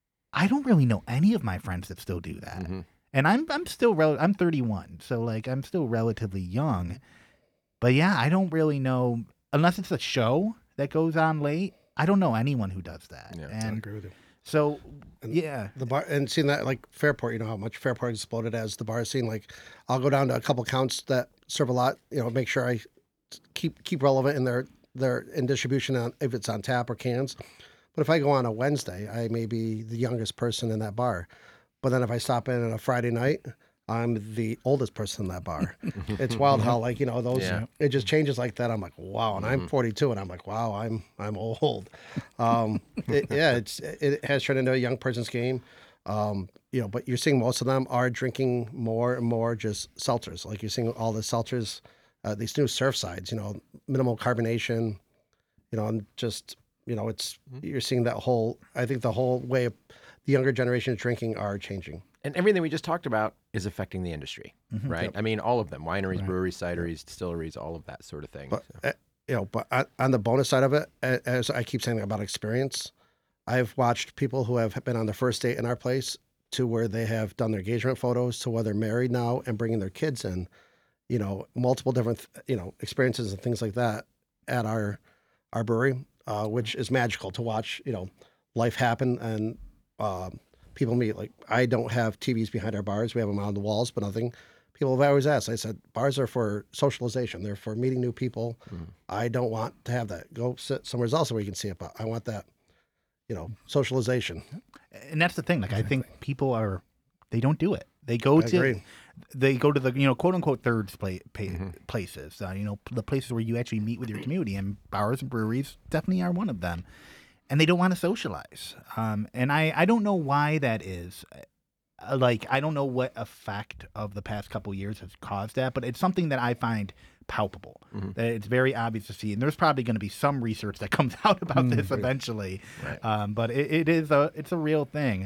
I don't really know any of my friends that still do that. Mhm. And I'm I'm still rel- I'm thirty-one, so like I'm still relatively young. But yeah, I don't really know unless it's a show that goes on late. I don't know anyone who does that. Yeah, I I and agree with you. so And yeah, The bar and seeing that like Fairport, you know how much Fairport exploded as the bar scene. Like, I'll go down to a couple counts that serve a lot. You know, make sure I keep keep relevant in their their in distribution on if it's on tap or cans. But if I go on a Wednesday, I may be the youngest person in that bar. But then if I stop in on a Friday night, I'm the oldest person in that bar. It's wild how like you know those Yeah. it just changes like that. I'm like wow, and I'm forty-two, and I'm like wow, I'm I'm old. Um, it, yeah, it's it has turned into a young person's game. Um, you know, but you're seeing most of them are drinking more and more just seltzers. Like you're seeing all the seltzers, uh, these new surf sides. You know, minimal carbonation. You know, and just you know, it's you're seeing that whole. I think the whole way of the younger generation of drinking are changing. And everything we just talked about is affecting the industry, Mm-hmm. right? I mean, all of them: wineries, breweries, cideries, distilleries, all of that sort of thing. But So- uh, you know, but on- on the bonus side of it, a- as I keep saying about experience, I've watched people who have been on their first date in our place to where they have done their engagement photos to where they're married now and bringing their kids in. You know, multiple different you know experiences and things like that at our our brewery, uh, which is magical to watch. You know, life happen and um, people meet. Like I don't have T Vs behind our bars; we have them on the walls, but nothing. People have always asked. I said, bars are for socialization. They're for meeting new people. I don't want to have that. Go sit somewhere else where you can see it, but I want that, you know, socialization. and that's the thing. Like I think people are they don't do it. They go I to agree. they go to the you know quote unquote third pla- pa- places. Uh, you know the places where you actually meet with your community, and bars and breweries definitely are one of them. And they don't want to socialize. Um, and I I don't know why that is. Uh, Like I don't know what effect of the past couple years has caused that, but it's something that I find palpable. That it's very obvious to see, and there's probably going to be some research that comes out about this eventually. Right. Um, but it, it is a it's a real thing.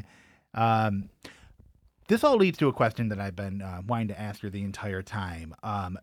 Um, this all leads to a question that I've been uh, wanting to ask you the entire time. Um,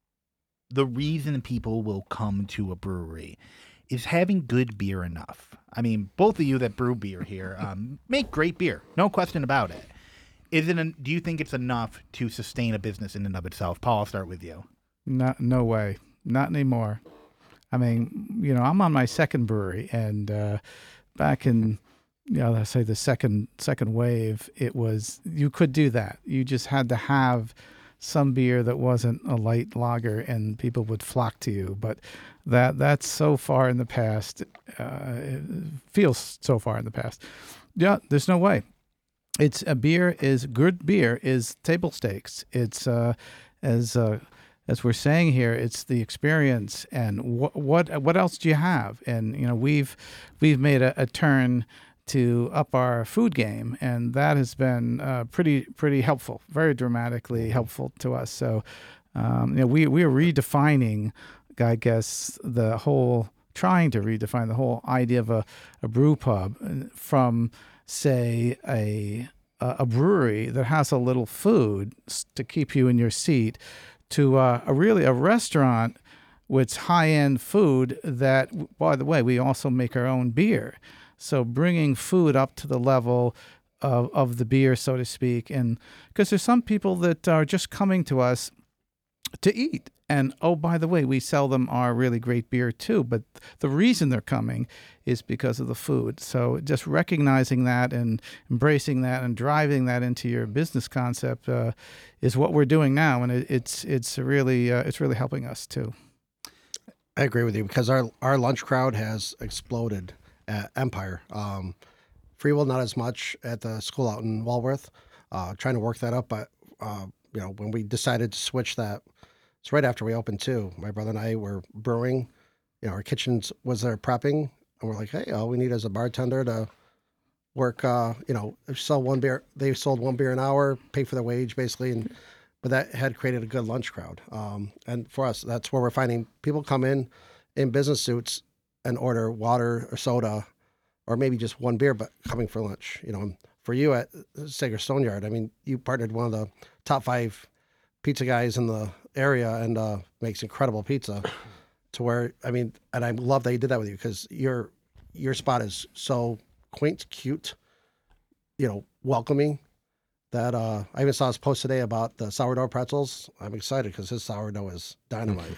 the reason people will come to a brewery is having good beer enough. I mean, both of you that brew beer here um, make great beer, no question about it. Is it? En- do you think it's enough to sustain a business in and of itself? Paul, I'll start with you. No, no way. Not anymore. I mean, you know, I'm on my second brewery, and uh, back in yeah, let's say the second second wave, it was you could do that. You just had to have some beer that wasn't a light lager, and people would flock to you. But that that's so far in the past. Uh, it feels so far in the past. Yeah, there's no way. It's a beer is good beer is table stakes. It's uh, as uh, as we're saying here, it's the experience and what what what else do you have? And you know we've we've made a, a turn to up our food game, and that has been uh, pretty pretty helpful, very dramatically helpful to us. So um, you know we we are redefining, I guess, the whole trying to redefine the whole idea of a, a brew pub from, say, a a brewery that has a little food to keep you in your seat, to uh, a really a restaurant with high-end food that, by the way, we also make our own beer. So bringing food up to the level of, of the beer, so to speak, and because there's some people that are just coming to us to eat. And, oh, by the way, we sell them our really great beer too. But the reason they're coming is because of the food. So just recognizing that and embracing that and driving that into your business concept uh, is what we're doing now. And it, it's it's really uh, it's really helping us too. I agree with you because our, our lunch crowd has exploded at Empire. Um, Free Will, not as much at the school out in Walworth. Uh, trying to work that up. But, uh, you know, when we decided to switch that, it's right after we opened too. My brother and I were brewing. You know, our kitchens was there prepping, and we're like, hey, all we need is a bartender to work. Uh, you know, sell one beer. They sold one beer an hour, pay for their wage basically, and but that had created a good lunch crowd. Um, and for us, that's where we're finding people come in in business suits and order water or soda, or maybe just one beer, but coming for lunch. You know, for you at Sager Stoneyard, I mean, you partnered one of the top five pizza guys in the area and uh, makes incredible pizza to where, I mean, and I love that you did that with you because your your spot is so quaint, cute, you know, welcoming that uh, I even saw his post today about the sourdough pretzels. I'm excited because his sourdough is dynamite.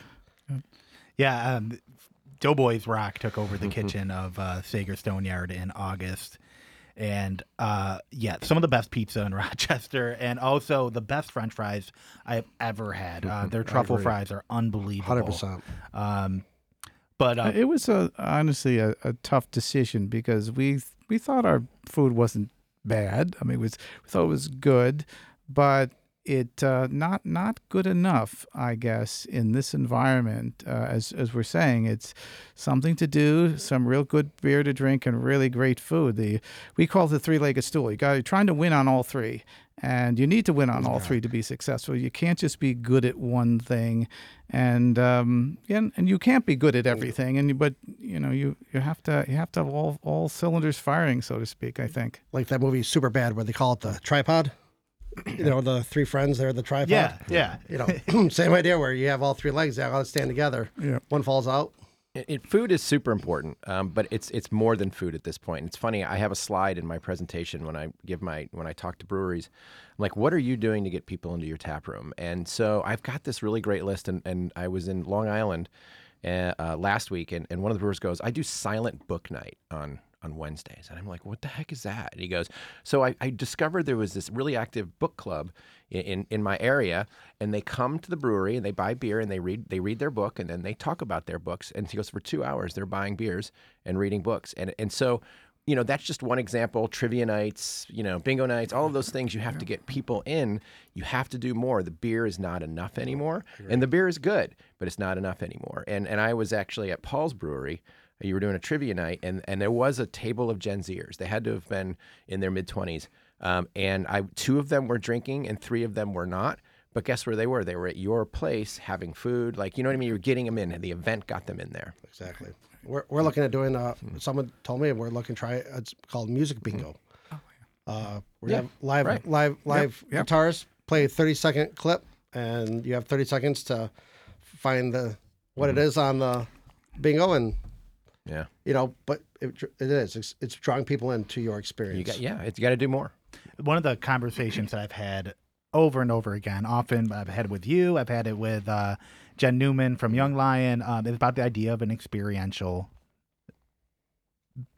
Yeah, um, Doughboys Rock took over the kitchen of uh, Sager Stoneyard in August. And uh, yeah, some of the best pizza in Rochester, and also the best French fries I've ever had. Uh, their truffle fries are unbelievable. one hundred percent. Um, but uh, it was a, honestly a, a tough decision because we we thought our food wasn't bad. I mean, it was we thought it was good, but it uh, not not good enough, I guess, in this environment. Uh, as as we're saying, it's something to do, some real good beer to drink, and really great food. The we call it the three-legged stool. You got you're trying to win on all three, and you need to win on all three to be successful. You can't just be good at one thing, and um, and, and you can't be good at everything. And but you know you, you have to you have to have all all cylinders firing, so to speak. I think Like that movie Superbad where they call it the tripod. You know, the three friends there, the tripod. yeah, yeah. You know, same idea where you have all three legs, they all stand together. Yeah. One falls out. It, it, food is super important, um, but it's it's more than food at this point. And it's funny. I have a slide in my presentation when I give my when I talk to breweries. I'm like, what are you doing to get people into your tap room? And so I've got this really great list. And, and I was in Long Island uh, uh, last week, and, and one of the brewers goes, I do silent book night on. on Wednesdays. And I'm like, what the heck is that? And he goes, so I, I discovered there was this really active book club in, in, in my area, and they come to the brewery and they buy beer and they read they read their book and then they talk about their books. And he goes, for two hours, they're buying beers and reading books. And and so, you know, that's just one example. Trivia nights, you know, bingo nights, all of those things, you have to get people in. You have to do more. The beer is not enough anymore. And the beer is good, but it's not enough anymore. And and I was actually at Paul's Brewery. You were doing a trivia night, and, and there was a table of Gen Zers. They had to have been in their mid-twenties. Um, and I two of them were drinking, and three of them were not. But guess where they were? They were at your place having food. Like, you know what I mean? You were getting them in, and the event got them in there. Exactly. We're we're looking at doing. Uh, someone told me we're looking to try. It's called music bingo. Oh, yeah. Uh, we Yeah, have live right. live live Yep, yep. guitars. Play a thirty second clip, and you have thirty seconds to find the what it is on the bingo, and Yeah. you know. But it, it is. It's, it's drawing people into your experience. You got yeah, it's, you got to do more. One of the conversations that I've had over and over again, often I've had it with you, I've had it with uh, Jen Newman from Young Lion, um, is about the idea of an experiential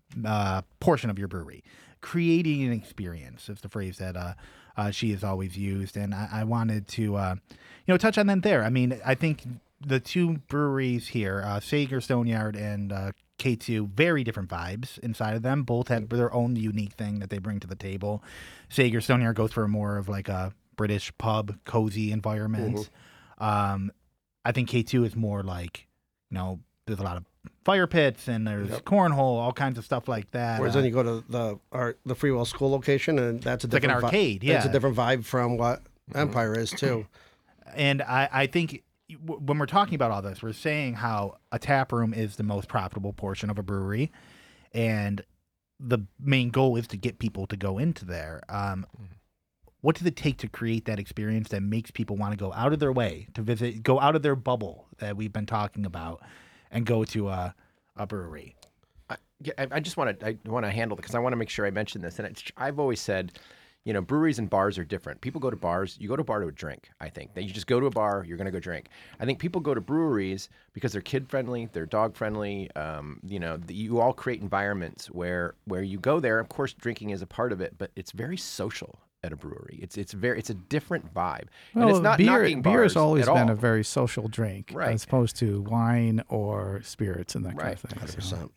uh, portion of your brewery. Creating an experience is the phrase that uh, uh, she has always used, and I, I wanted to, uh, you know, touch on that there. I mean, I think the two breweries here, uh, Sager Stoneyard and uh, K two, very different vibes inside of them. Both have their own unique thing that they bring to the table. Sager Stoneyard goes for more of like a British pub, cozy environment. Mm-hmm. Um, I think K two is more like, you know, there's a lot of fire pits and there's yep. cornhole, all kinds of stuff like that. Whereas uh, then you go to the our, the Freewell School location, and that's a it's like an different arcade. vi- yeah, it's a different vibe from what mm-hmm. Empire is too. And I, I think w- when we're talking about all this, we're saying how a tap room is the most profitable portion of a brewery, and the main goal is to get people to go into there. Um, mm-hmm. What does it take to create that experience that makes people want to go out of their way to visit, go out of their bubble that we've been talking about, and go to a, a brewery? I, I just want to I want to handle it because I want to make sure I mention this. And it's, I've always said, you know, breweries and bars are different. People go to bars. You go to a bar to drink, I think. That you just go to a bar, you're going to go drink. I think people go to breweries because they're kid-friendly, they're dog-friendly. Um, you know, the, you all create environments where where you go there. Of course, drinking is a part of it, but it's very social at a brewery. It's it's very it's a different vibe. Well, and it's not beer, knocking beer bars has always at been all. a very social drink, Right. as opposed to wine or spirits and that Right. kind of thing. one hundred So- percent.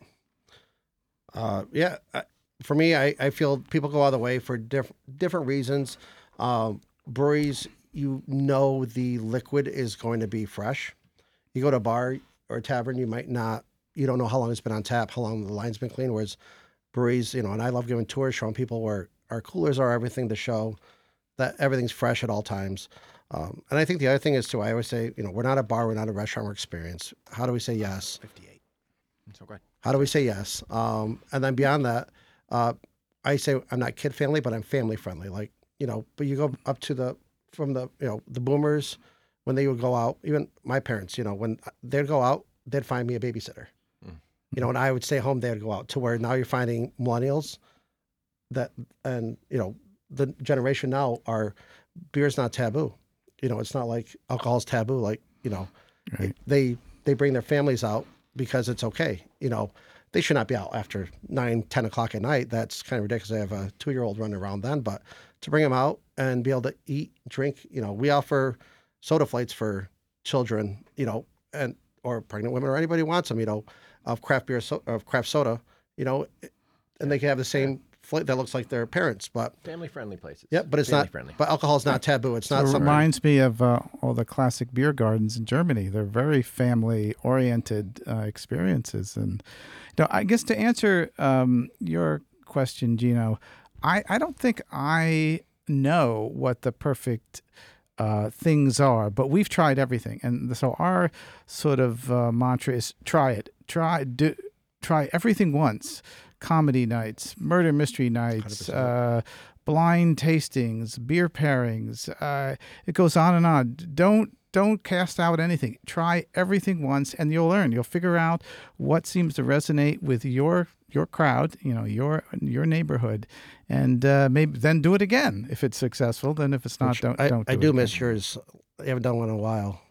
Uh, yeah, I, for me, I, I feel people go out of the way for diff- different reasons. Um, breweries, you know the liquid is going to be fresh. You go to a bar or a tavern, you might not, you don't know how long it's been on tap, how long the line's been clean, whereas breweries, you know, and I love giving tours, showing people where our coolers are, everything to show that everything's fresh at all times. Um, and I think the other thing is, too, I always say, you know, we're not a bar, we're not a restaurant, we're experience. How do we say yes? fifty-eight. So good. How do we say yes? Um, and then beyond that, uh, I say I'm not kid friendly, but I'm family friendly. Like, you know, but you go up to the, from the, you know, the boomers, when they would go out, even my parents, you know, when they'd go out, they'd find me a babysitter. Mm. You know, and I would stay home, they'd go out, to where now you're finding millennials that, and, you know, the generation now are, beer's not taboo. You know, it's not like alcohol's taboo. Like, you know, Right. they, they bring their families out because it's okay. You know, they should not be out after nine, ten o'clock at night. That's kind of ridiculous. I have a two-year-old running around then, but to bring them out and be able to eat, drink, you know, we offer soda flights for children, you know, and, or pregnant women or anybody who wants them, you know, of craft beer, so, of craft soda, you know, and they can have the same flight that looks like their parents, but Family-friendly places. yeah, but it's Family not, friendly. but alcohol is not taboo. It's not So it something. reminds me of uh, all the classic beer gardens in Germany. They're very family-oriented uh, experiences. And you know, I guess to answer um, your question, Gino, I, I don't think I know what the perfect uh, things are, but we've tried everything. And so our sort of uh, mantra is try it. Try, do, try everything once. Comedy nights, murder mystery nights, uh, blind tastings, beer pairings. Uh, it goes on and on. Don't don't cast out anything. Try everything once, and you'll learn. You'll figure out what seems to resonate with your your crowd, you know, your your neighborhood, and uh, maybe then do it again if it's successful. Then if it's not, Which don't I, don't. Do I it do again. miss yours. I haven't done one in a while.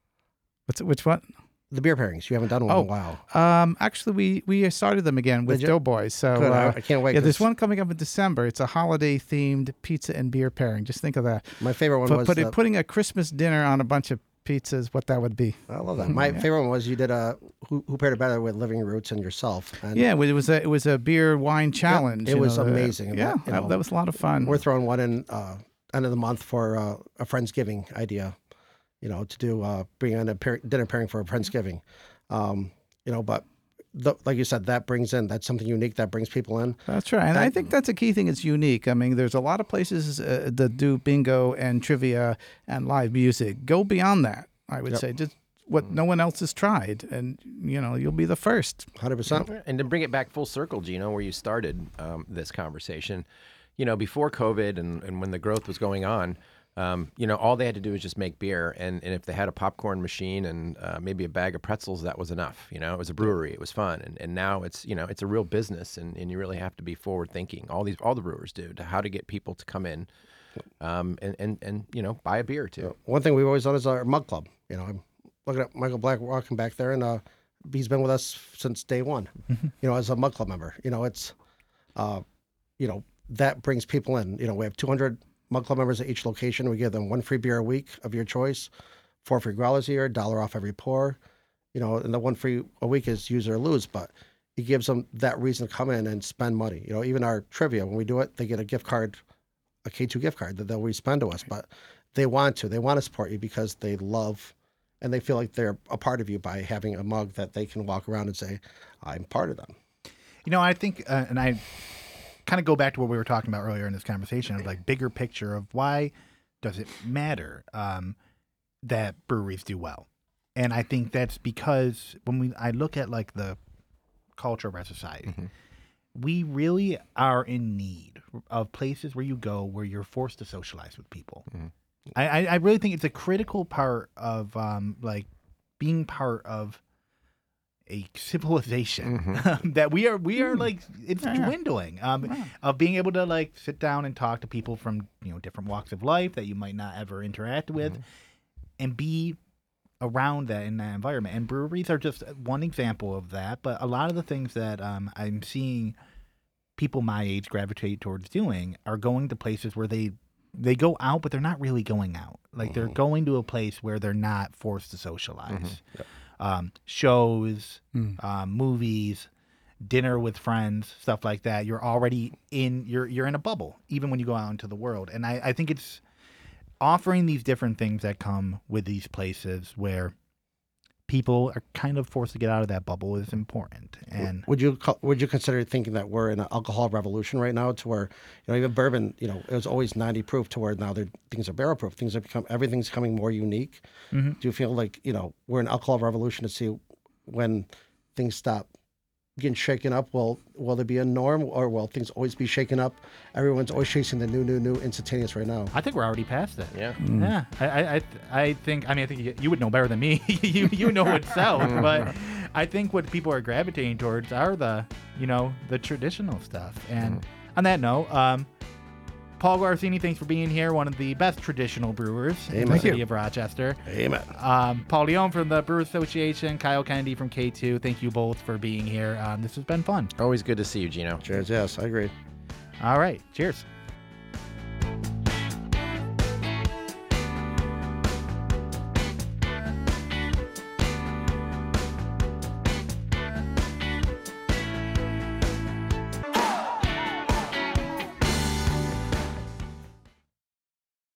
What's which what? The beer pairings. You haven't done one Oh, in a while. Um, actually, we we started them again with Did you? Doughboys. So Good. I- uh, I can't wait, Yeah, there's 'cause- one coming up in December. It's a holiday themed pizza and beer pairing. Just think of that. My favorite one But was put, the, putting a Christmas dinner on a bunch of pizzas, what that would be. I love that. My favorite one was you did a who, who paired it better with Living Roots and yourself. And Yeah, well, it was a it was a beer wine challenge. it you was know, the- amazing. Yeah, That, you that, know, that was a lot of fun. We're throwing one in uh, end of the month for uh, a Friendsgiving idea. You know, to do uh, bring in a pair, dinner pairing for a Friendsgiving. Um, you know, but the, like you said, that brings in that's something unique that brings people in. That's right, and I think that's a key thing. It's unique. I mean, there's a lot of places uh, that do bingo and trivia and live music. Go beyond that. I would Yep. say just what no one else has tried, and you know you'll be the first. Hundred percent. And to bring it back full circle, Gino, where you started um, this conversation, you know, before COVID and, and when the growth was going on, um, you know, all they had to do was just make beer. And, and if they had a popcorn machine and uh, maybe a bag of pretzels, that was enough. You know, it was a brewery. It was fun. And, and now it's, you know, it's a real business. And, and you really have to be forward thinking. All these, all the brewers do, to how to get people to come in um, and, and, and, you know, buy a beer too. One thing we've always done is our mug club. You know, I'm looking at Michael Black walking back there, and uh, he's been with us since day one. You know, as a Mug Club member. You know, it's, uh, you know, that brings people in. You know, we have two hundred Mug Club members at each location. We give them one free beer a week of your choice, four free growlers a year, dollar off every pour. You know, and the one free a week is use or lose, but it gives them that reason to come in and spend money. You know, even our trivia, when we do it, they get a gift card, a K two gift card that they'll respend to us, but they want to. They want to support you because they love and they feel like they're a part of you by having a mug that they can walk around and say, I'm part of them. You know, I think, uh, and I kind of go back to what we were talking about earlier in this conversation of like bigger picture of why does it matter um, that breweries do well? And I think that's because when we I look at like the culture of our society, mm-hmm. we really are in need of places where you go where you're forced to socialize with people. Mm-hmm. I, I really think it's a critical part of um, like being part of a civilization mm-hmm. that we are we are like it's yeah, dwindling um, yeah. of being able to like sit down and talk to people from you know different walks of life that you might not ever interact with mm-hmm. and be around that in that environment. And breweries are just one example of that, but a lot of the things that um, I'm seeing people my age gravitate towards doing are going to places where they they go out, but they're not really going out. Like mm-hmm. they're going to a place where they're not forced to socialize. Mm-hmm. Yep. Um, shows, mm. um, movies, dinner with friends, stuff like that. You're already in you're you're in a bubble, even when you go out into the world. And I, I think it's offering these different things that come with these places where people are kind of forced to get out of that bubble is important. And would you would you consider thinking that we're in an alcohol revolution right now, to where you know even bourbon, you know, it was always ninety proof, to where now things are barrel proof. Things have become everything's becoming more unique. Mm-hmm. Do you feel like you know we're in an alcohol revolution to see when things stop getting shaken up? Will will there be a norm, or will things always be shaken up? Everyone's always chasing the new, new, new instantaneous right now. I think we're already past it. Yeah, mm. yeah. I, I, I think. I mean, I think you, you would know better than me. you, you know what's south, but I think what people are gravitating towards are the, you know, the traditional stuff. And mm. on that note, um, Paul Guarsini, thanks for being here. One of the best traditional brewers Amen. in the city of Rochester. Amen. Um, Paul Leone from the Brewer Association, Kyle Kennedy from K two. Thank you both for being here. Um, this has been fun. Always good to see you, Gino. Cheers. Yes, I agree. All right. Cheers.